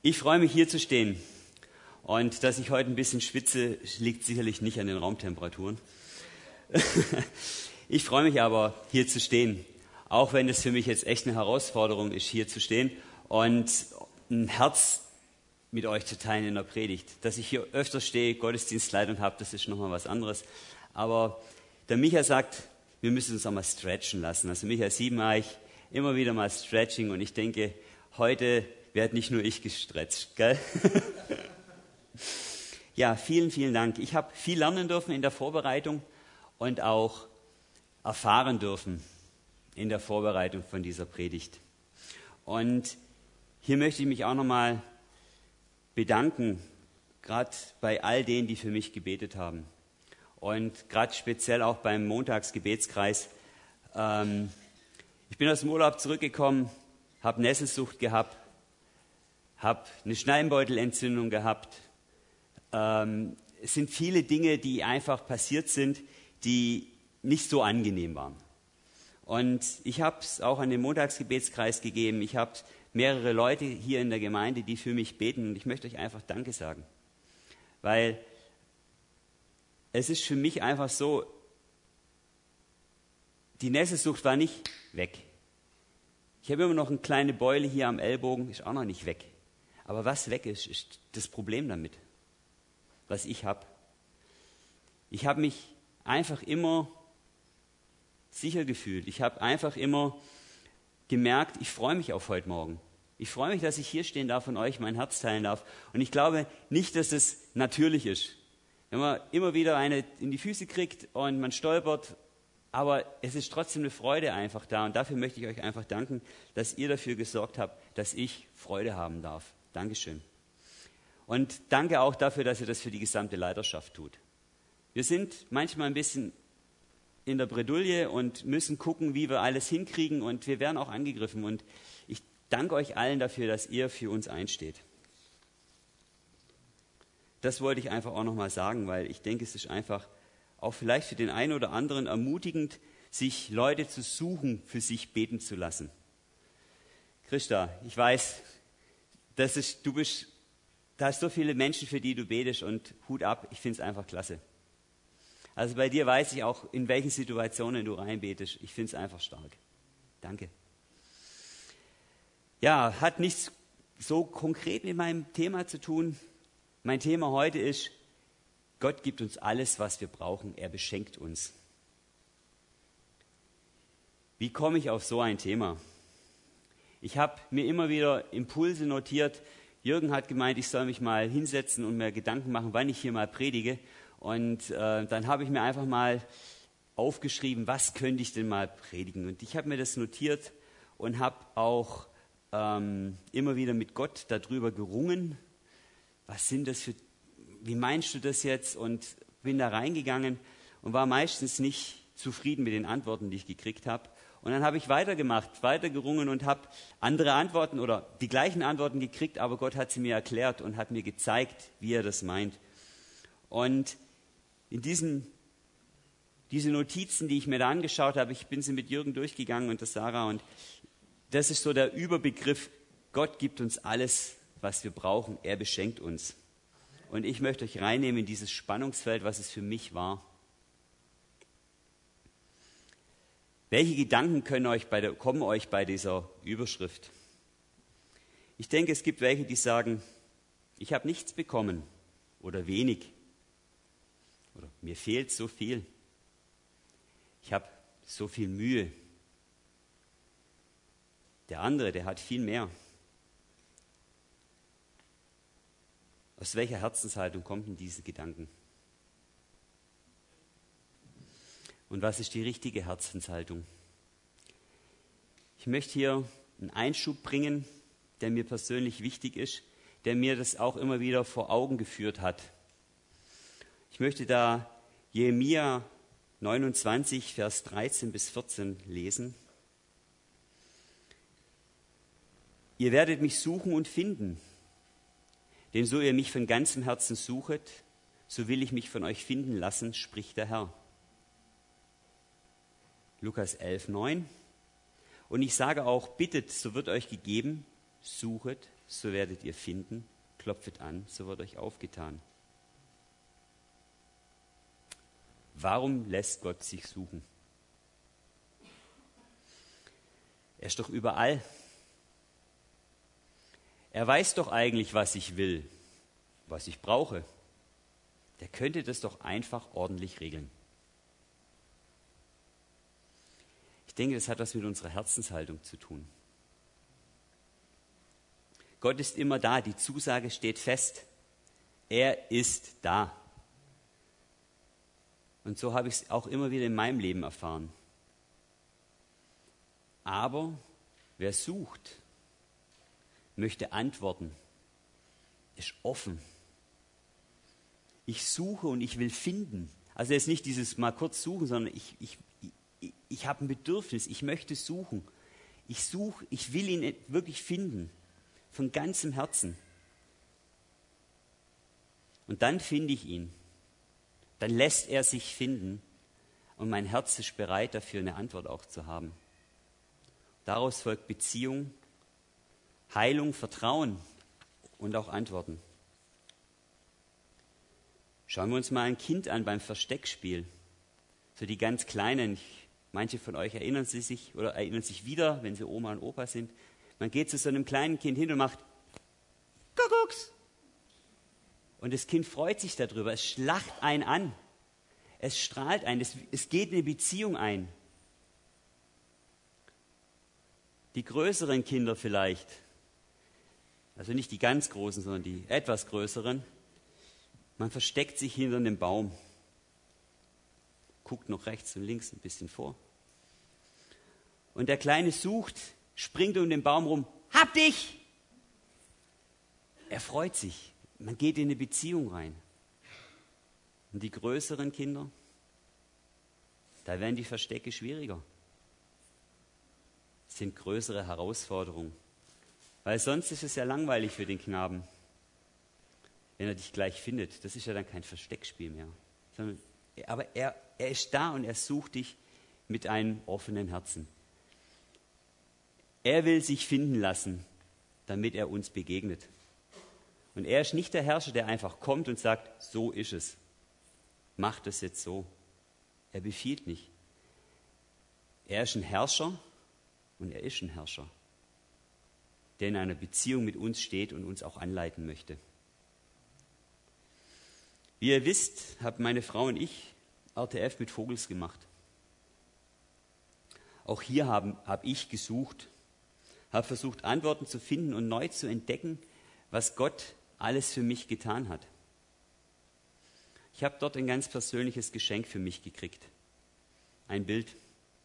Ich freue mich, hier zu stehen. Und dass ich heute ein bisschen schwitze, liegt sicherlich nicht an den Raumtemperaturen. Ich freue mich aber, hier zu stehen. Auch wenn es für mich jetzt echt eine Herausforderung ist, hier zu stehen und ein Herz mit euch zu teilen in der Predigt. Dass ich hier öfter stehe, Gottesdienstleitung habe, das ist nochmal was anderes. Aber der Micha sagt, wir müssen uns auch mal stretchen lassen. Also Micha 7 immer wieder mal Stretching. Und ich denke, heute werde nicht nur ich gestretcht, gell? Ja, vielen, vielen Dank. Ich habe viel lernen dürfen in der Vorbereitung und auch erfahren dürfen in der Vorbereitung von dieser Predigt. Und hier möchte ich mich auch nochmal bedanken, gerade bei all denen, die für mich gebetet haben. Und gerade speziell auch beim Montagsgebetskreis. Ich bin aus dem Urlaub zurückgekommen, habe Nesselsucht gehabt, habe eine Schleimbeutelentzündung gehabt. Es sind viele Dinge, die einfach passiert sind, die nicht so angenehm waren. Und ich habe es auch an den Montagsgebetskreis gegeben. Ich habe mehrere Leute hier in der Gemeinde, die für mich beten. Und ich möchte euch einfach Danke sagen. Weil es ist für mich einfach so, die Nesselsucht war nicht weg. Ich habe immer noch eine kleine Beule hier am Ellbogen, ist auch noch nicht weg. Aber was weg ist, ist das Problem damit, was ich habe. Ich habe mich einfach immer sicher gefühlt. Ich habe einfach immer gemerkt, ich freue mich auf heute Morgen. Ich freue mich, dass ich hier stehen darf und euch mein Herz teilen darf. Und ich glaube nicht, dass es natürlich ist. Wenn man immer wieder eine in die Füße kriegt und man stolpert, aber es ist trotzdem eine Freude einfach da. Und dafür möchte ich euch einfach danken, dass ihr dafür gesorgt habt, dass ich Freude haben darf. Dankeschön. Und danke auch dafür, dass ihr das für die gesamte Leiterschaft tut. Wir sind manchmal ein bisschen in der Bredouille und müssen gucken, wie wir alles hinkriegen. Und wir werden auch angegriffen. Und ich danke euch allen dafür, dass ihr für uns einsteht. Das wollte ich einfach auch nochmal sagen, weil ich denke, es ist einfach auch vielleicht für den einen oder anderen ermutigend, sich Leute zu suchen, für sich beten zu lassen. Christa, ich weiß, da hast so viele Menschen, für die du betest und Hut ab, ich finde es einfach klasse. Also bei dir weiß ich auch, in welchen Situationen du reinbetest. Ich finde es einfach stark. Danke. Ja, hat nichts so konkret mit meinem Thema zu tun. Mein Thema heute ist, Gott gibt uns alles, was wir brauchen. Er beschenkt uns. Wie komme ich auf so ein Thema? Ich habe mir immer wieder Impulse notiert. Jürgen hat gemeint, ich soll mich mal hinsetzen und mir Gedanken machen, wann ich hier mal predige. Und dann habe ich mir einfach mal aufgeschrieben, was könnte ich denn mal predigen. Und ich habe mir das notiert und habe auch immer wieder mit Gott darüber gerungen. Was sind das für, wie meinst du das jetzt? Und bin da reingegangen und war meistens nicht zufrieden mit den Antworten, die ich gekriegt habe. Und dann habe ich weitergemacht, weitergerungen und habe andere Antworten oder die gleichen Antworten gekriegt, aber Gott hat sie mir erklärt und hat mir gezeigt, wie er das meint. Und in diese Notizen, die ich mir da angeschaut habe, ich bin sie mit Jürgen durchgegangen und der Sarah, und das ist so der Überbegriff, Gott gibt uns alles, was wir brauchen, er beschenkt uns. Und ich möchte euch reinnehmen in dieses Spannungsfeld, was es für mich war. Welche Gedanken kommen euch bei dieser Überschrift? Ich denke, es gibt welche, die sagen, ich habe nichts bekommen oder wenig oder mir fehlt so viel. Ich habe so viel Mühe. Der andere, der hat viel mehr. Aus welcher Herzenshaltung kommen denn diese Gedanken? Und was ist die richtige Herzenshaltung? Ich möchte hier einen Einschub bringen, der mir persönlich wichtig ist, der mir das auch immer wieder vor Augen geführt hat. Ich möchte da Jeremia 29, Vers 13 bis 14 lesen. Ihr werdet mich suchen und finden, denn so ihr mich von ganzem Herzen suchet, so will ich mich von euch finden lassen, spricht der Herr. Lukas 11, 9. Und ich sage auch, bittet, so wird euch gegeben, suchet, so werdet ihr finden, klopfet an, so wird euch aufgetan. Warum lässt Gott sich suchen? Er ist doch überall. Er weiß doch eigentlich, was ich will, was ich brauche. Der könnte das doch einfach ordentlich regeln. Ich denke, das hat was mit unserer Herzenshaltung zu tun. Gott ist immer da, die Zusage steht fest. Er ist da. Und so habe ich es auch immer wieder in meinem Leben erfahren. Aber wer sucht, möchte antworten, ist offen. Ich suche und ich will finden. Also jetzt nicht dieses mal kurz suchen, sondern ich habe ein Bedürfnis, ich möchte suchen. Ich will ihn wirklich finden, von ganzem Herzen. Und dann finde ich ihn. Dann lässt er sich finden und mein Herz ist bereit dafür, eine Antwort auch zu haben. Daraus folgt Beziehung, Heilung, Vertrauen und auch Antworten. Schauen wir uns mal ein Kind an beim Versteckspiel. So die ganz Kleinen, manche von euch erinnern sich wieder, wenn sie Oma und Opa sind. Man geht zu so einem kleinen Kind hin und macht Kuckucks. Und das Kind freut sich darüber. Es schlacht einen an. Es strahlt ein. Es geht in eine Beziehung ein. Die größeren Kinder vielleicht, also nicht die ganz großen, sondern die etwas größeren, man versteckt sich hinter einem Baum, guckt noch rechts und links ein bisschen vor. Und der Kleine sucht, springt um den Baum rum, hab dich! Er freut sich, man geht in eine Beziehung rein. Und die größeren Kinder, da werden die Verstecke schwieriger. Es sind größere Herausforderungen. Weil sonst ist es ja langweilig für den Knaben, wenn er dich gleich findet. Das ist ja dann kein Versteckspiel mehr. Aber er ist da und er sucht dich mit einem offenen Herzen. Er will sich finden lassen, damit er uns begegnet. Und er ist nicht der Herrscher, der einfach kommt und sagt, so ist es. Mach das jetzt so. Er befiehlt nicht. Er ist ein Herrscher und er ist ein Herrscher, der in einer Beziehung mit uns steht und uns auch anleiten möchte. Wie ihr wisst, haben meine Frau und ich RTF mit Vogels gemacht. Auch hier habe ich gesucht, habe versucht, Antworten zu finden und neu zu entdecken, was Gott alles für mich getan hat. Ich habe dort ein ganz persönliches Geschenk für mich gekriegt. Ein Bild.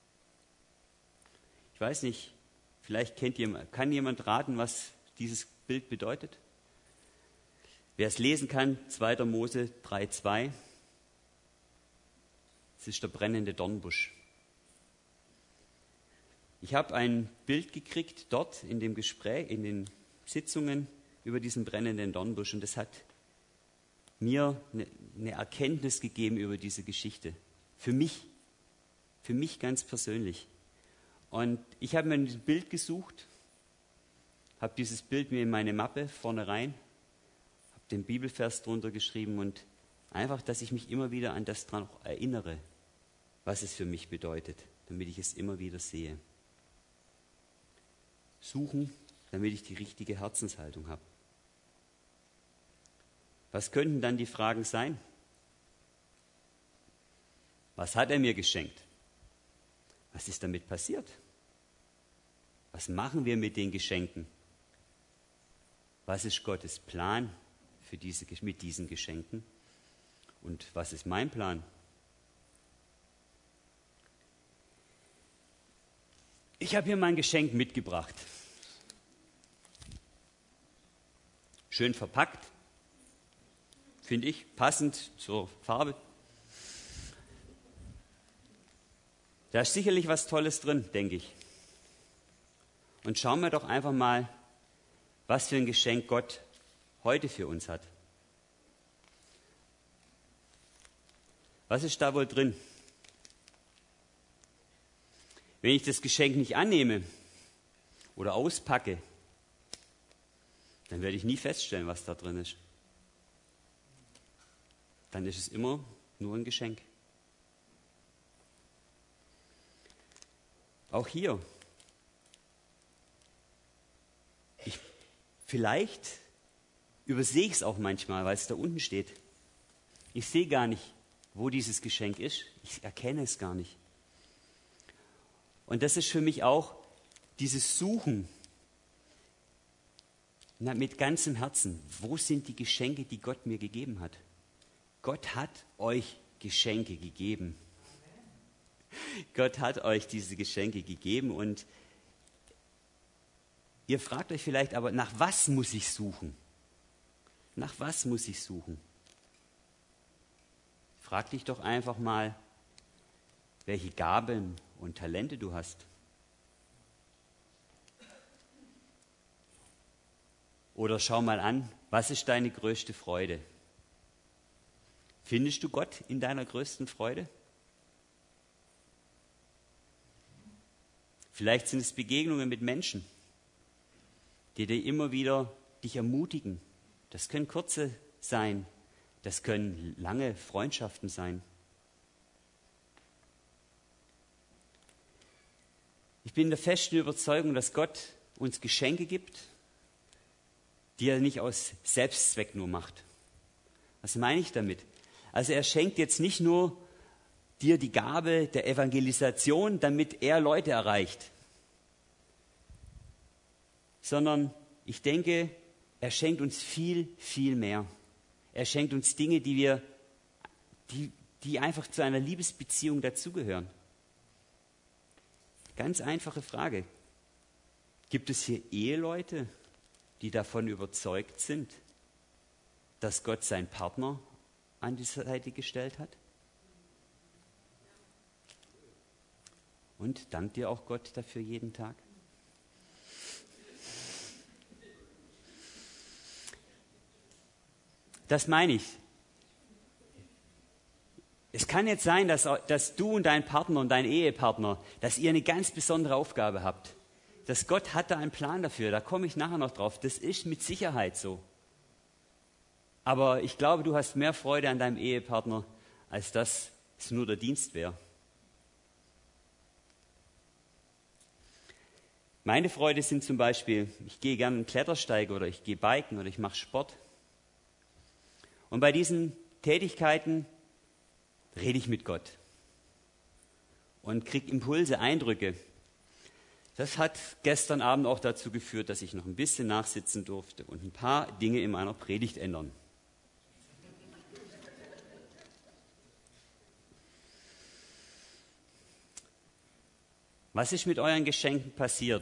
Ich weiß nicht, vielleicht kann jemand raten, was dieses Bild bedeutet? Wer es lesen kann, 2. Mose 3,2. Es ist der brennende Dornbusch. Ich habe ein Bild gekriegt dort in dem Gespräch, in den Sitzungen über diesen brennenden Dornbusch und das hat mir eine Erkenntnis gegeben über diese Geschichte. Für mich ganz persönlich. Und ich habe mir ein Bild gesucht, habe dieses Bild mir in meine Mappe vorne rein, habe den Bibelvers drunter geschrieben und einfach, dass ich mich immer wieder an das dran erinnere, was es für mich bedeutet, damit ich es immer wieder sehe. Suchen, damit ich die richtige Herzenshaltung habe. Was könnten dann die Fragen sein? Was hat er mir geschenkt? Was ist damit passiert? Was machen wir mit den Geschenken? Was ist Gottes Plan mit diesen Geschenken? Und was ist mein Plan? Ich habe hier mein Geschenk mitgebracht. Schön verpackt, finde ich, passend zur Farbe. Da ist sicherlich was Tolles drin, denke ich. Und schauen wir doch einfach mal, was für ein Geschenk Gott heute für uns hat. Was ist da wohl drin? Wenn ich das Geschenk nicht annehme oder auspacke, dann werde ich nie feststellen, was da drin ist. Dann ist es immer nur ein Geschenk. Auch hier. Vielleicht übersehe ich es auch manchmal, weil es da unten steht. Ich sehe gar nicht, wo dieses Geschenk ist. Ich erkenne es gar nicht. Und das ist für mich auch dieses Suchen mit ganzem Herzen. Wo sind die Geschenke, die Gott mir gegeben hat? Gott hat euch Geschenke gegeben. Gott hat euch diese Geschenke gegeben und ihr fragt euch vielleicht aber, nach was muss ich suchen? Nach was muss ich suchen? Frag dich doch einfach mal, welche Gaben und Talente du hast. Oder schau mal an, was ist deine größte Freude? Findest du Gott in deiner größten Freude? Vielleicht sind es Begegnungen mit Menschen, die dir immer wieder dich ermutigen. Das können kurze sein, das können lange Freundschaften sein. Ich bin der festen Überzeugung, dass Gott uns Geschenke gibt, die er nicht aus Selbstzweck nur macht. Was meine ich damit? Also er schenkt jetzt nicht nur dir die Gabe der Evangelisation, damit er Leute erreicht, sondern ich denke, er schenkt uns viel, viel mehr. Er schenkt uns Dinge, die einfach zu einer Liebesbeziehung dazugehören. Ganz einfache Frage. Gibt es hier Eheleute, die davon überzeugt sind, dass Gott seinen Partner an die Seite gestellt hat? Und dankt dir auch Gott dafür jeden Tag? Das meine ich. Es kann jetzt sein, dass du und dein Partner und dein Ehepartner, dass ihr eine ganz besondere Aufgabe habt. Dass Gott hat da einen Plan dafür, da komme ich nachher noch drauf. Das ist mit Sicherheit so. Aber ich glaube, du hast mehr Freude an deinem Ehepartner, als dass es nur der Dienst wäre. Meine Freude sind zum Beispiel, ich gehe gerne einen Klettersteig oder ich gehe biken oder ich mache Sport. Und bei diesen Tätigkeiten rede ich mit Gott und kriege Impulse, Eindrücke. Das hat gestern Abend auch dazu geführt, dass ich noch ein bisschen nachsitzen durfte und ein paar Dinge in meiner Predigt ändern. Was ist mit euren Geschenken passiert?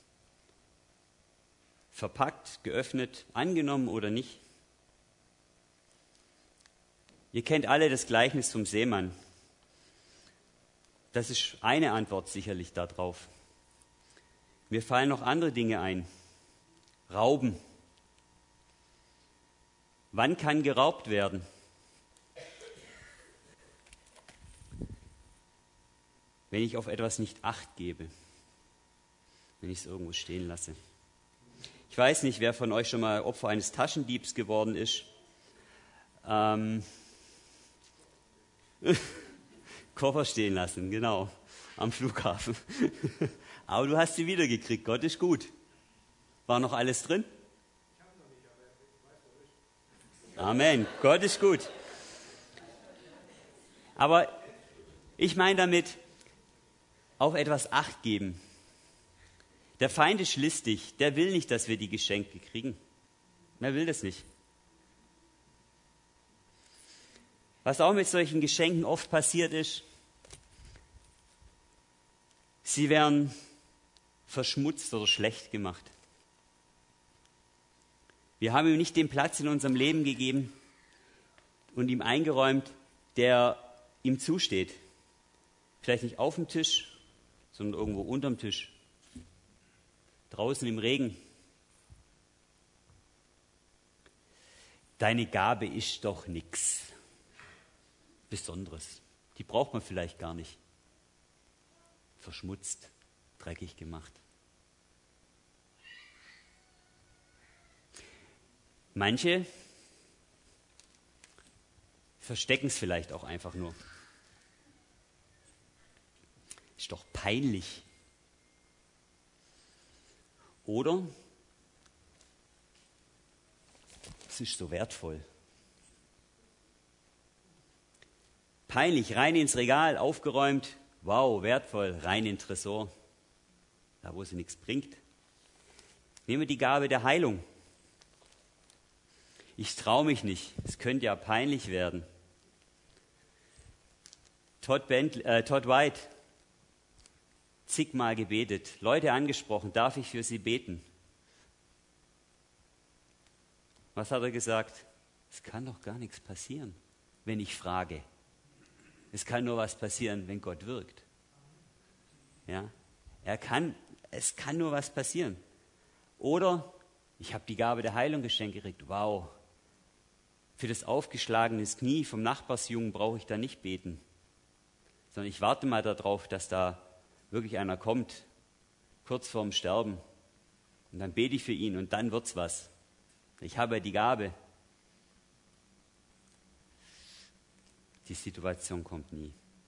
Verpackt, geöffnet, angenommen oder nicht? Ihr kennt alle das Gleichnis vom Seemann. Das ist eine Antwort sicherlich darauf. Mir fallen noch andere Dinge ein. Rauben. Wann kann geraubt werden? Wenn ich auf etwas nicht Acht gebe. Wenn ich es irgendwo stehen lasse. Ich weiß nicht, wer von euch schon mal Opfer eines Taschendiebs geworden ist. Koffer stehen lassen, genau, am Flughafen. Aber du hast sie wiedergekriegt, Gott ist gut. War noch alles drin? Amen, Gott ist gut. Aber ich meine damit, auf etwas Acht geben. Der Feind ist listig, der will nicht, dass wir die Geschenke kriegen. Er will das nicht. Was auch mit solchen Geschenken oft passiert ist, sie werden verschmutzt oder schlecht gemacht. Wir haben ihm nicht den Platz in unserem Leben gegeben und ihm eingeräumt, der ihm zusteht. Vielleicht nicht auf dem Tisch, sondern irgendwo unterm Tisch. Draußen im Regen. Deine Gabe ist doch nichts Besonderes. Die braucht man vielleicht gar nicht. Verschmutzt, dreckig gemacht. Manche verstecken es vielleicht auch einfach nur. Ist doch peinlich. Oder es ist so wertvoll. Peinlich, rein ins Regal, aufgeräumt, wow, wertvoll, rein in den Tresor, da wo sie nichts bringt. Nehmen wir die Gabe der Heilung. Ich traue mich nicht, es könnte ja peinlich werden. Todd White, zigmal gebetet, Leute angesprochen, darf ich für sie beten? Was hat er gesagt? Es kann doch gar nichts passieren, wenn ich frage. Es kann nur was passieren, wenn Gott wirkt. Ja? Es kann nur was passieren. Oder ich habe die Gabe der Heilung geschenkt gekriegt. Wow, für das aufgeschlagene Knie vom Nachbarsjungen brauche ich da nicht beten, sondern ich warte mal darauf, dass da wirklich einer kommt, kurz vorm Sterben. Und dann bete ich für ihn und dann wird's was. Ich habe die Gabe. Die Situation kommt nie.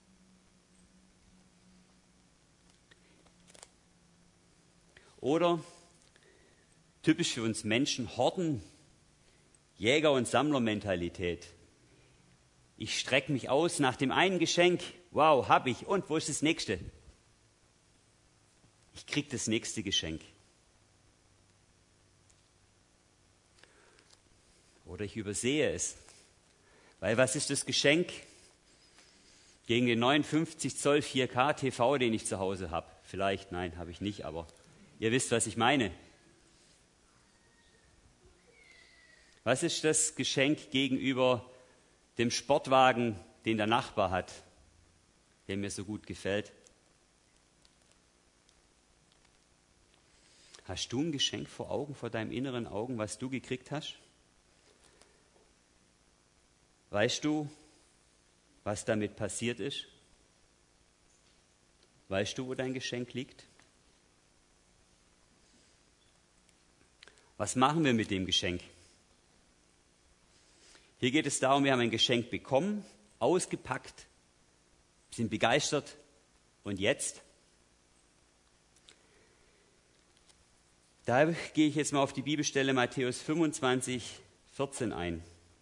Oder typisch für uns Menschen, Horten, Jäger- und Sammlermentalität. Ich strecke mich aus nach dem einen Geschenk, wow, hab ich, und wo ist das nächste? Ich kriege das nächste Geschenk. Oder ich übersehe es. Weil was ist das Geschenk gegen den 59 Zoll 4K TV, den ich zu Hause habe? Vielleicht, nein, habe ich nicht, aber ihr wisst, was ich meine. Was ist das Geschenk gegenüber dem Sportwagen, den der Nachbar hat, der mir so gut gefällt? Hast du ein Geschenk vor Augen, vor deinem inneren Augen, was du gekriegt hast? Weißt du, was damit passiert ist? Weißt du, wo dein Geschenk liegt? Was machen wir mit dem Geschenk? Hier geht es darum, wir haben ein Geschenk bekommen, ausgepackt, sind begeistert und jetzt? Da gehe ich jetzt mal auf die Bibelstelle Matthäus 25, 14 ein.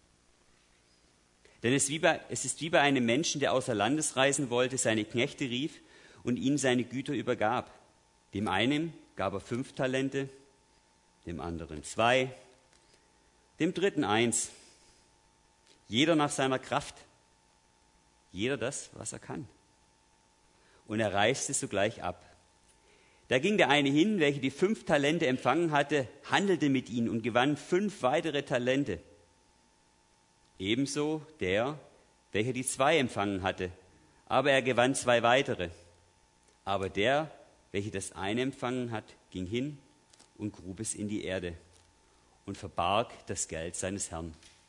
Denn es ist wie bei einem Menschen, der außer Landes reisen wollte, seine Knechte rief und ihnen seine Güter übergab. Dem einen gab er 5 Talente, dem anderen 2, dem dritten 1. Jeder nach seiner Kraft, jeder das, was er kann. Und er reiste sogleich ab. Da ging der eine hin, welcher die 5 Talente empfangen hatte, handelte mit ihnen und gewann 5 weitere Talente. Ebenso der, welcher die 2 empfangen hatte, aber er gewann 2 weitere. Aber der, welcher das eine empfangen hat, ging hin und grub es in die Erde und verbarg das Geld seines Herrn.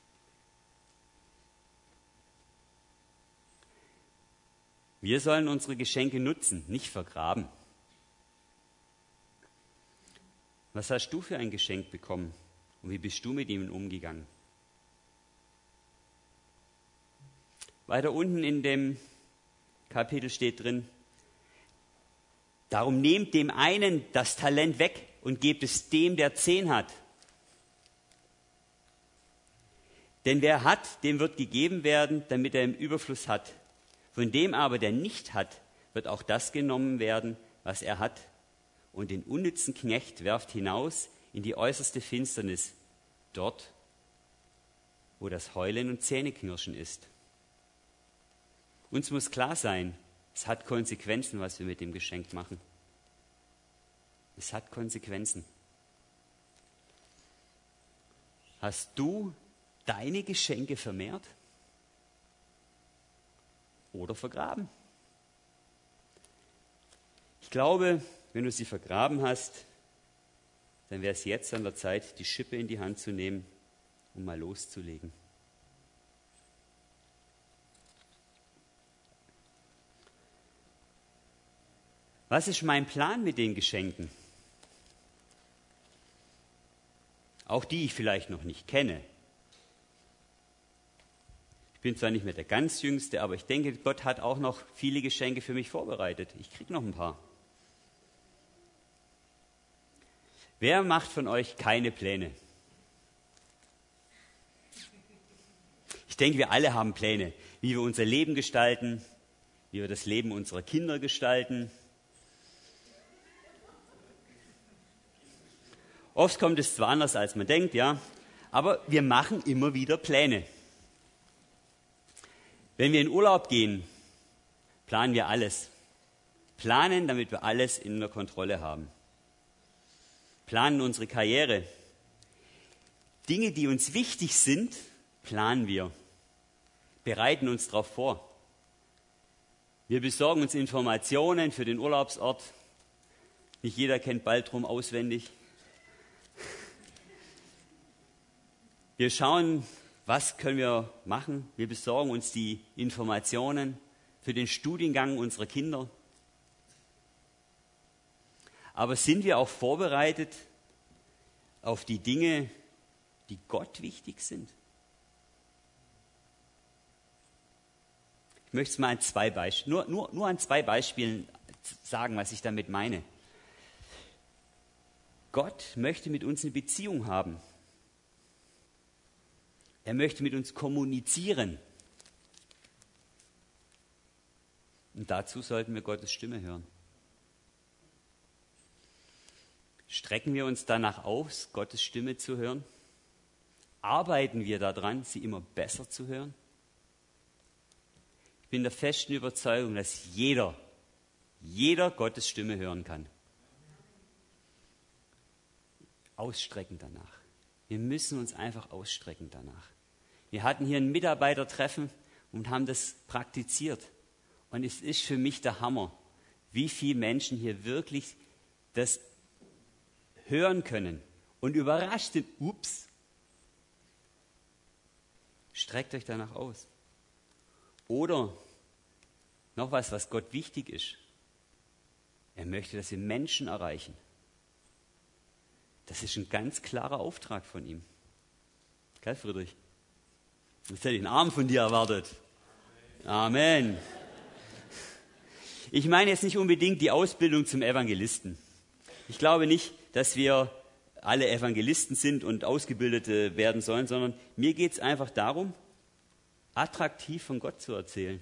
Wir sollen unsere Geschenke nutzen, nicht vergraben. Was hast du für ein Geschenk bekommen und wie bist du mit ihm umgegangen? Weiter unten in dem Kapitel steht drin, darum nehmt dem einen das Talent weg und gebt es dem, der 10 hat. Denn wer hat, dem wird gegeben werden, damit er im Überfluss hat. Von dem aber, der nicht hat, wird auch das genommen werden, was er hat. Und den unnützen Knecht werft hinaus in die äußerste Finsternis, dort, wo das Heulen und Zähneknirschen ist. Uns muss klar sein, es hat Konsequenzen, was wir mit dem Geschenk machen. Es hat Konsequenzen. Hast du deine Geschenke vermehrt oder vergraben? Ich glaube, wenn du sie vergraben hast, dann wäre es jetzt an der Zeit, die Schippe in die Hand zu nehmen, um mal loszulegen. Was ist mein Plan mit den Geschenken? Auch die ich vielleicht noch nicht kenne. Ich bin zwar nicht mehr der ganz Jüngste, aber ich denke, Gott hat auch noch viele Geschenke für mich vorbereitet. Ich kriege noch ein paar. Wer macht von euch keine Pläne? Ich denke, wir alle haben Pläne, wie wir unser Leben gestalten, wie wir das Leben unserer Kinder gestalten. Oft kommt es zwar anders, als man denkt, ja, aber wir machen immer wieder Pläne. Wenn wir in Urlaub gehen, planen wir alles. Planen, damit wir alles in der Kontrolle haben. Planen unsere Karriere. Dinge, die uns wichtig sind, planen wir. Bereiten uns darauf vor. Wir besorgen uns Informationen für den Urlaubsort. Nicht jeder kennt Baltrum auswendig. Wir schauen, was können wir machen. Wir besorgen uns die Informationen für den Studiengang unserer Kinder. Aber sind wir auch vorbereitet auf die Dinge, die Gott wichtig sind? Ich möchte es mal an nur an zwei Beispielen sagen, was ich damit meine. Gott möchte mit uns eine Beziehung haben. Er möchte mit uns kommunizieren. Und dazu sollten wir Gottes Stimme hören. Strecken wir uns danach aus, Gottes Stimme zu hören? Arbeiten wir daran, sie immer besser zu hören? Ich bin der festen Überzeugung, dass jeder Gottes Stimme hören kann. Ausstrecken danach. Wir müssen uns einfach ausstrecken danach. Wir hatten hier ein Mitarbeitertreffen und haben das praktiziert. Und es ist für mich der Hammer, wie viele Menschen hier wirklich das hören können und überrascht sind. Ups, streckt euch danach aus. Oder noch was Gott wichtig ist. Er möchte, dass wir Menschen erreichen. Das ist ein ganz klarer Auftrag von ihm. Gell, Friedrich? Jetzt hätte ich einen Arm von dir erwartet. Amen. Ich meine jetzt nicht unbedingt die Ausbildung zum Evangelisten. Ich glaube nicht, dass wir alle Evangelisten sind und Ausgebildete werden sollen, sondern mir geht es einfach darum, attraktiv von Gott zu erzählen.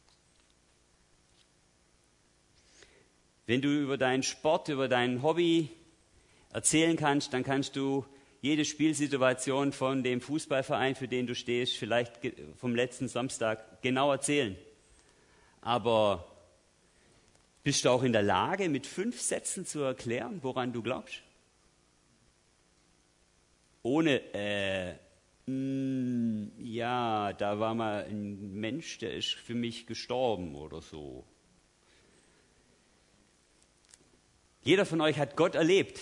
Wenn du über deinen Sport, über dein Hobby erzählen kannst, dann kannst du jede Spielsituation von dem Fußballverein, für den du stehst, vielleicht vom letzten Samstag genau erzählen. Aber bist du auch in der Lage, mit 5 Sätzen zu erklären, woran du glaubst? Ohne, ja, da war mal ein Mensch, der ist für mich gestorben oder so. Jeder von euch hat Gott erlebt.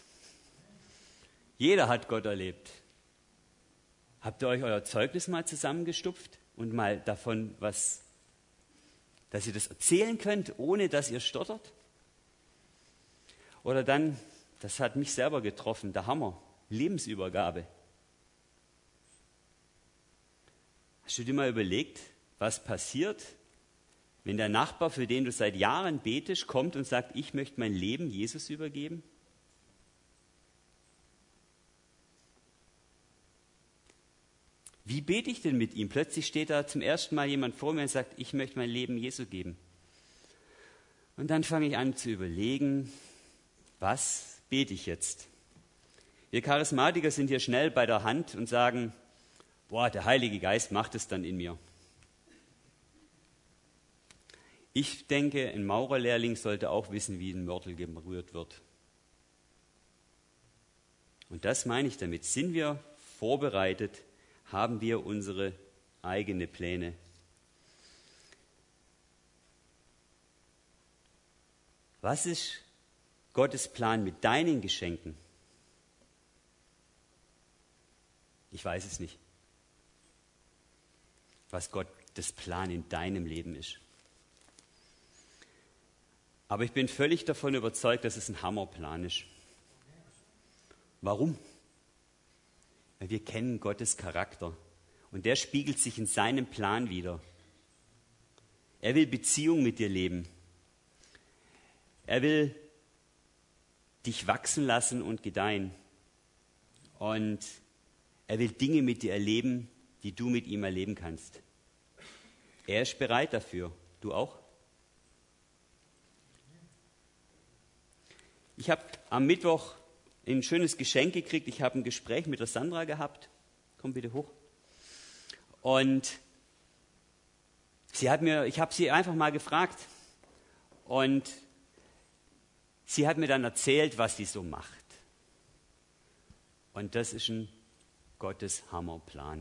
Jeder hat Gott erlebt. Habt ihr euch euer Zeugnis mal zusammengestupft und mal davon was, dass ihr das erzählen könnt, ohne dass ihr stottert? Oder dann, das hat mich selber getroffen, der Hammer, Lebensübergabe. Hast du dir mal überlegt, was passiert, wenn der Nachbar, für den du seit Jahren betest, kommt und sagt, ich möchte mein Leben Jesus übergeben? Wie bete ich denn mit ihm? Plötzlich steht da zum ersten Mal jemand vor mir und sagt, ich möchte mein Leben Jesu geben. Und dann fange ich an zu überlegen, was bete ich jetzt? Wir Charismatiker sind hier schnell bei der Hand und sagen, boah, der Heilige Geist macht es dann in mir. Ich denke, ein Maurerlehrling sollte auch wissen, wie ein Mörtel gerührt wird. Und das meine ich damit. Sind wir vorbereitet? Haben wir unsere eigenen Pläne? Was ist Gottes Plan mit deinen Geschenken? Ich weiß es nicht. Was Gottes Plan in deinem Leben ist. Aber ich bin völlig davon überzeugt, dass es ein Hammerplan ist. Warum? Weil wir kennen Gottes Charakter. Und der spiegelt sich in seinem Plan wider. Er will Beziehung mit dir leben. Er will dich wachsen lassen und gedeihen. Und er will Dinge mit dir erleben, die du mit ihm erleben kannst. Er ist bereit dafür. Du auch? Ich habe am Mittwoch ein schönes Geschenk gekriegt. Ich habe ein Gespräch mit der Sandra gehabt. Komm bitte hoch. Und ich habe sie einfach mal gefragt. Und sie hat mir dann erzählt, was sie so macht. Und das ist ein Gottes Hammerplan.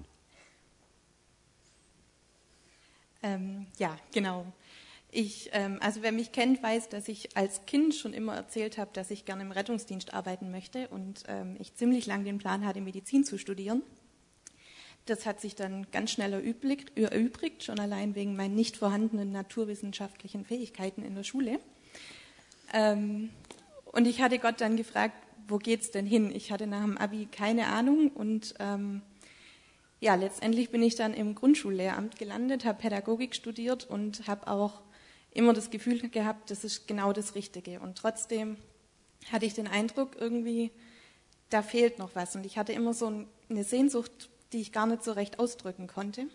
Ja, genau. Also wer mich kennt, weiß, dass ich als Kind schon immer erzählt habe, dass ich gerne im Rettungsdienst arbeiten möchte und ich ziemlich lange den Plan hatte, Medizin zu studieren. Das hat sich dann ganz schnell erübrigt, schon allein wegen meinen nicht vorhandenen naturwissenschaftlichen Fähigkeiten in der Schule. Und ich hatte Gott dann gefragt, wo geht's denn hin? Ich hatte nach dem Abi keine Ahnung und letztendlich bin ich dann im Grundschullehramt gelandet, habe Pädagogik studiert und habe auch immer das Gefühl gehabt, das ist genau das Richtige. Und trotzdem hatte ich den Eindruck, irgendwie, da fehlt noch was. Und ich hatte immer so eine Sehnsucht, die ich gar nicht so recht ausdrücken konnte.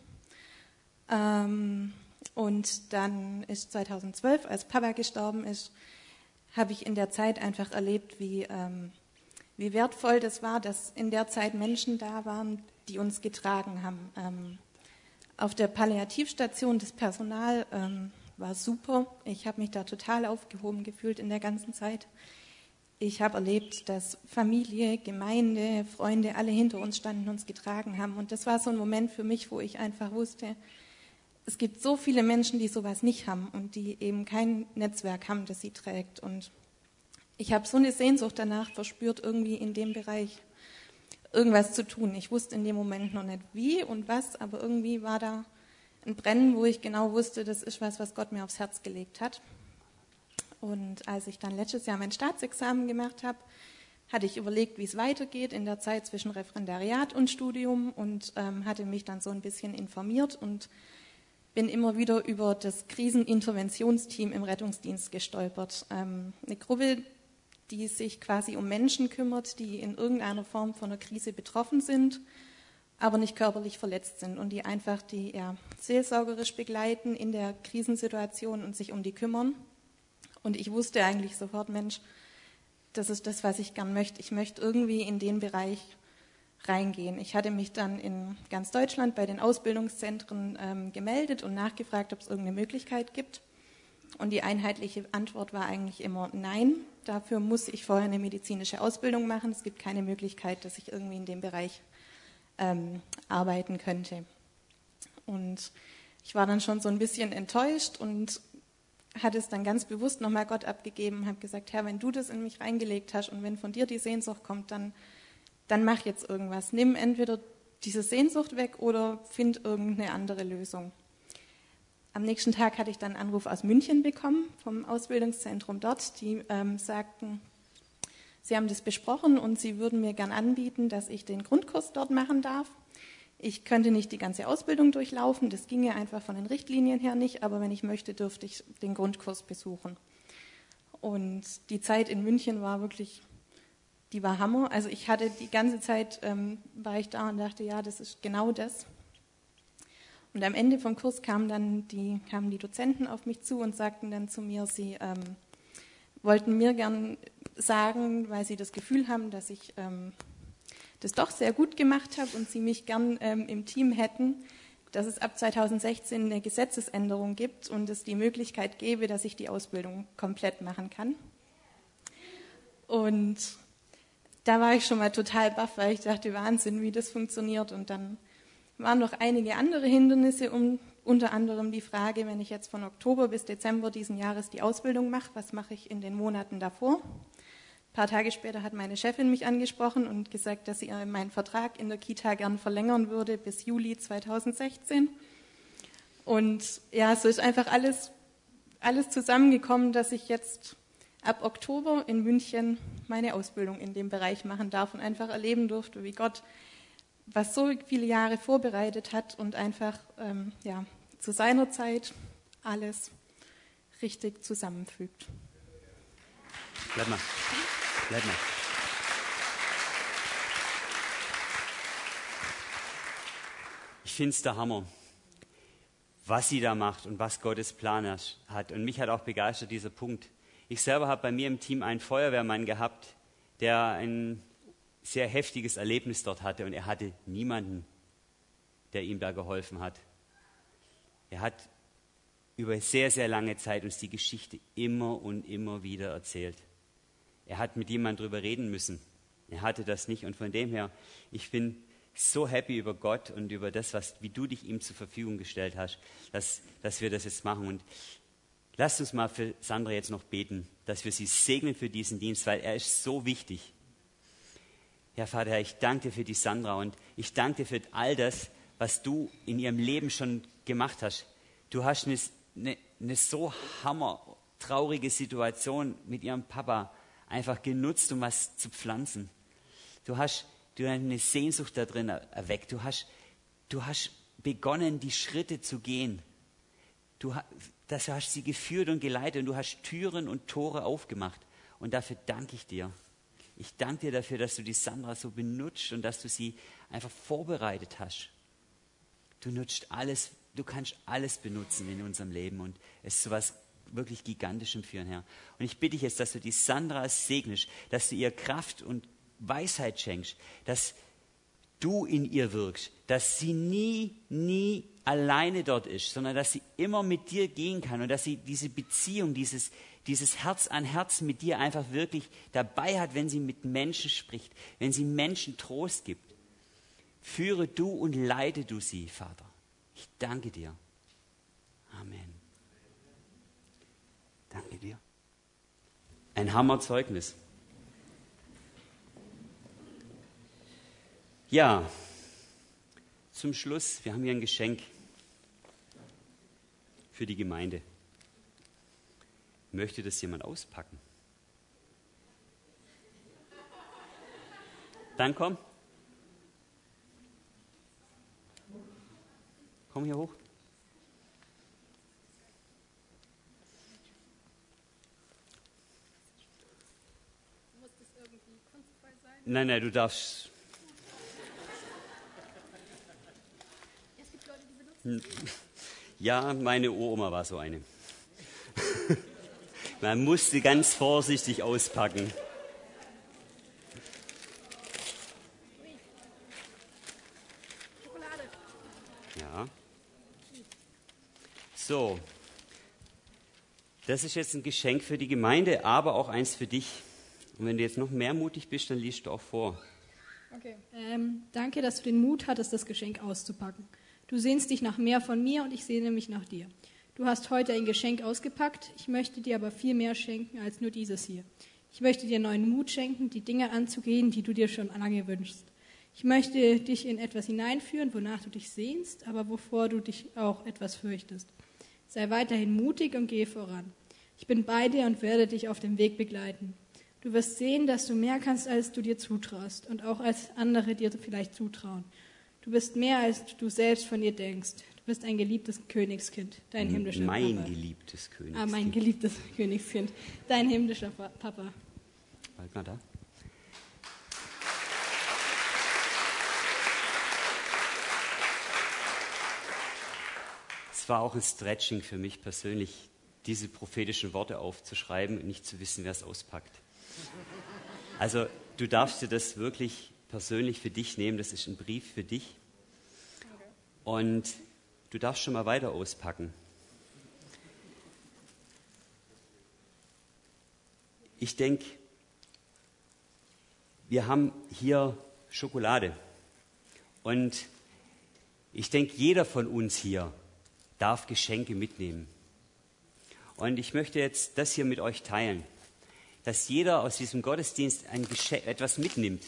Und dann ist 2012, als Papa gestorben ist, habe ich in der Zeit einfach erlebt, wie wertvoll das war, dass in der Zeit Menschen da waren, die uns getragen haben. Auf der Palliativstation, das Personal war super. Ich habe mich da total aufgehoben gefühlt in der ganzen Zeit. Ich habe erlebt, dass Familie, Gemeinde, Freunde alle hinter uns standen und uns getragen haben. Und das war so ein Moment für mich, wo ich einfach wusste, es gibt so viele Menschen, die sowas nicht haben und die eben kein Netzwerk haben, das sie trägt. Und ich habe so eine Sehnsucht danach verspürt, irgendwie in dem Bereich irgendwas zu tun. Ich wusste in dem Moment noch nicht wie und was, aber irgendwie war da ein Brennen, wo ich genau wusste, das ist was Gott mir aufs Herz gelegt hat. Und als ich dann letztes Jahr mein Staatsexamen gemacht habe, hatte ich überlegt, wie es weitergeht in der Zeit zwischen Referendariat und Studium und hatte mich dann so ein bisschen informiert und bin immer wieder über das Kriseninterventionsteam im Rettungsdienst gestolpert. Eine Gruppe, die sich quasi um Menschen kümmert, die in irgendeiner Form von einer Krise betroffen sind, aber nicht körperlich verletzt sind und die einfach seelsorgerisch begleiten in der Krisensituation und sich um die kümmern. Und ich wusste eigentlich sofort, Mensch, das ist das, was ich gern möchte. Ich möchte irgendwie in den Bereich reingehen. Ich hatte mich dann in ganz Deutschland bei den Ausbildungszentren gemeldet und nachgefragt, ob es irgendeine Möglichkeit gibt. Und die einheitliche Antwort war eigentlich immer nein. Dafür muss ich vorher eine medizinische Ausbildung machen. Es gibt keine Möglichkeit, dass ich irgendwie in dem Bereich arbeiten könnte. Und ich war dann schon so ein bisschen enttäuscht und hatte es dann ganz bewusst nochmal Gott abgegeben, habe gesagt, Herr, wenn du das in mich reingelegt hast und wenn von dir die Sehnsucht kommt, dann mach jetzt irgendwas. Nimm entweder diese Sehnsucht weg oder find irgendeine andere Lösung. Am nächsten Tag hatte ich dann einen Anruf aus München bekommen, vom Ausbildungszentrum dort. Die sagten, sie haben das besprochen und sie würden mir gern anbieten, dass ich den Grundkurs dort machen darf. Ich könnte nicht die ganze Ausbildung durchlaufen, das ginge einfach von den Richtlinien her nicht, aber wenn ich möchte, dürfte ich den Grundkurs besuchen. Und die Zeit in München war wirklich, die war Hammer. Also ich hatte die ganze Zeit, war ich da und dachte, ja, das ist genau das. Und am Ende vom Kurs kamen die Dozenten auf mich zu und sagten dann zu mir, sie wollten mir gern sagen, weil sie das Gefühl haben, dass ich das doch sehr gut gemacht habe und sie mich gern im Team hätten, dass es ab 2016 eine Gesetzesänderung gibt und es die Möglichkeit gäbe, dass ich die Ausbildung komplett machen kann. Und da war ich schon mal total baff, weil ich dachte, Wahnsinn, wie das funktioniert. Und dann waren noch einige andere Hindernisse, unter anderem die Frage, wenn ich jetzt von Oktober bis Dezember diesen Jahres die Ausbildung mache, was mache ich in den Monaten davor? Ein paar Tage später hat meine Chefin mich angesprochen und gesagt, dass sie meinen Vertrag in der Kita gern verlängern würde bis Juli 2016. Und ja, so ist einfach alles zusammengekommen, dass ich jetzt ab Oktober in München meine Ausbildung in dem Bereich machen darf und einfach erleben durfte, wie Gott was so viele Jahre vorbereitet hat und einfach zu seiner Zeit alles richtig zusammenfügt. Bleib mal. Ich finde es der Hammer, was sie da macht und was Gottes Plan hat. Und mich hat auch begeistert dieser Punkt. Ich selber habe bei mir im Team einen Feuerwehrmann gehabt, der ein sehr heftiges Erlebnis dort hatte und er hatte niemanden, der ihm da geholfen hat. Er hat über sehr, sehr lange Zeit uns die Geschichte immer und immer wieder erzählt. Er hat mit jemandem drüber reden müssen. Er hatte das nicht und von dem her, ich bin so happy über Gott und über das, wie du dich ihm zur Verfügung gestellt hast, dass wir das jetzt machen. Und lasst uns mal für Sandra jetzt noch beten, dass wir sie segnen für diesen Dienst, weil er ist so wichtig. Ja, Vater, ich danke dir für die Sandra und ich danke dir für all das, was du in ihrem Leben schon gemacht hast. Du hast eine so hammertraurige Situation mit ihrem Papa einfach genutzt, um was zu pflanzen. Du hast eine Sehnsucht da drin erweckt. Du hast begonnen, die Schritte zu gehen. Du hast sie geführt und geleitet und du hast Türen und Tore aufgemacht. Und dafür danke ich dir. Ich danke dir dafür, dass du die Sandra so benutzt und dass du sie einfach vorbereitet hast. Du kannst alles benutzen in unserem Leben und es ist so was wirklich Gigantischem führen, Herr. Und ich bitte dich jetzt, dass du die Sandra segnest, dass du ihr Kraft und Weisheit schenkst, dass du in ihr wirkst, dass sie nie alleine dort ist, sondern dass sie immer mit dir gehen kann und dass sie diese Beziehung, dieses Herz an Herz mit dir einfach wirklich dabei hat, wenn sie mit Menschen spricht, wenn sie Menschen Trost gibt. Führe du und leite du sie, Vater. Ich danke dir. Amen. Danke dir. Ein Hammerzeugnis. Ja, zum Schluss, wir haben hier ein Geschenk für die Gemeinde. Möchte das jemand auspacken? Dann komm. Komm hier hoch. Muss das irgendwie kunstvoll sein? Nein, du darfst. Es gibt Leute, die benutzen. Ja, meine Uroma war so eine. Man musste ganz vorsichtig auspacken. Schokolade. Ja. So. Das ist jetzt ein Geschenk für die Gemeinde, aber auch eins für dich. Und wenn du jetzt noch mehr mutig bist, dann liest du auch vor. Okay. Danke, dass du den Mut hattest, das Geschenk auszupacken. Du sehnst dich nach mehr von mir und ich sehne mich nach dir. Du hast heute ein Geschenk ausgepackt, ich möchte dir aber viel mehr schenken als nur dieses hier. Ich möchte dir neuen Mut schenken, die Dinge anzugehen, die du dir schon lange wünschst. Ich möchte dich in etwas hineinführen, wonach du dich sehnst, aber wovor du dich auch etwas fürchtest. Sei weiterhin mutig und gehe voran. Ich bin bei dir und werde dich auf dem Weg begleiten. Du wirst sehen, dass du mehr kannst, als du dir zutraust und auch als andere dir vielleicht zutrauen. Du bist mehr, als du selbst von dir denkst. Du bist ein geliebtes Königskind, dein himmlischer Papa. Mein geliebtes Königskind. Mein geliebtes Königskind, dein himmlischer Papa. Halt mal da. Es war auch ein Stretching für mich persönlich, diese prophetischen Worte aufzuschreiben und nicht zu wissen, wer es auspackt. Also du darfst dir das wirklich persönlich für dich nehmen, das ist ein Brief für dich. Und du darfst schon mal weiter auspacken. Ich denke, wir haben hier Schokolade. Und ich denke, jeder von uns hier darf Geschenke mitnehmen. Und ich möchte jetzt das hier mit euch teilen, dass jeder aus diesem Gottesdienst etwas mitnimmt.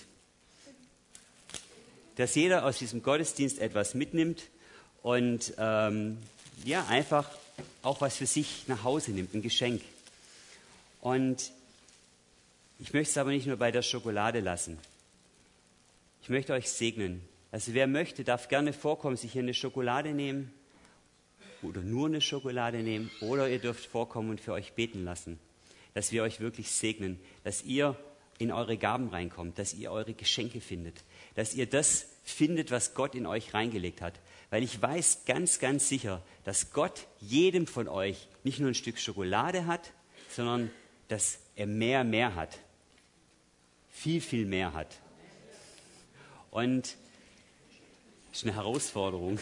Dass jeder aus diesem Gottesdienst etwas mitnimmt und einfach auch was für sich nach Hause nimmt, ein Geschenk. Und ich möchte es aber nicht nur bei der Schokolade lassen. Ich möchte euch segnen, Also wer möchte, darf gerne vorkommen, sich hier eine Schokolade nehmen oder nur eine Schokolade nehmen, oder ihr dürft vorkommen und für euch beten lassen, dass wir euch wirklich segnen, dass ihr in eure Gaben reinkommt, dass ihr eure Geschenke findet, dass ihr das findet, was Gott in euch reingelegt hat. Weil ich weiß ganz, ganz sicher, dass Gott jedem von euch nicht nur ein Stück Schokolade hat, sondern dass er mehr hat. Viel, viel mehr hat. Und das ist eine Herausforderung.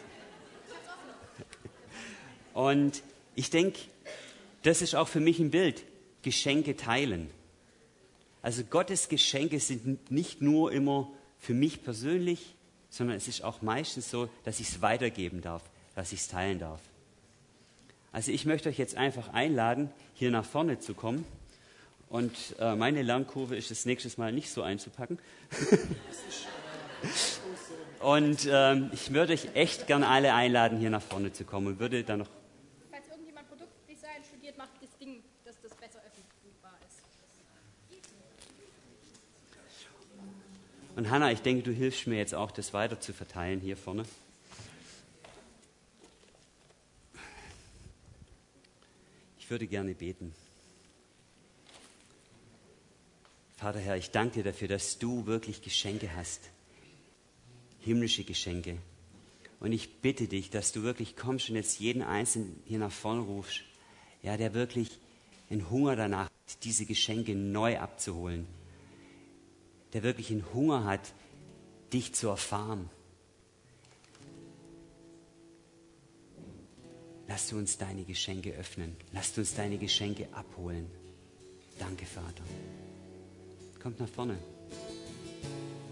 Und ich denke, das ist auch für mich ein Bild. Geschenke teilen. Also Gottes Geschenke sind nicht nur immer für mich persönlich, sondern es ist auch meistens so, dass ich es weitergeben darf, dass ich es teilen darf. Also ich möchte euch jetzt einfach einladen, hier nach vorne zu kommen. Und meine Lernkurve ist das nächstes Mal nicht so einzupacken. Und ich würde euch echt gerne alle einladen, hier nach vorne zu kommen und würde dann noch... Falls irgendjemand Produktdesign studiert, macht das Ding, dass das besser öffentlichbar ist. Und Hannah, ich denke, du hilfst mir jetzt auch, das weiter zu verteilen hier vorne. Ich würde gerne beten. Vater Herr, ich danke dir dafür, dass du wirklich Geschenke hast. Himmlische Geschenke. Und ich bitte dich, dass du wirklich kommst und jetzt jeden Einzelnen hier nach vorne rufst, ja, der wirklich einen Hunger danach hat, diese Geschenke neu abzuholen. Der wirklich einen Hunger hat, dich zu erfahren. Lass du uns deine Geschenke öffnen. Lass du uns deine Geschenke abholen. Danke, Vater. Kommt nach vorne.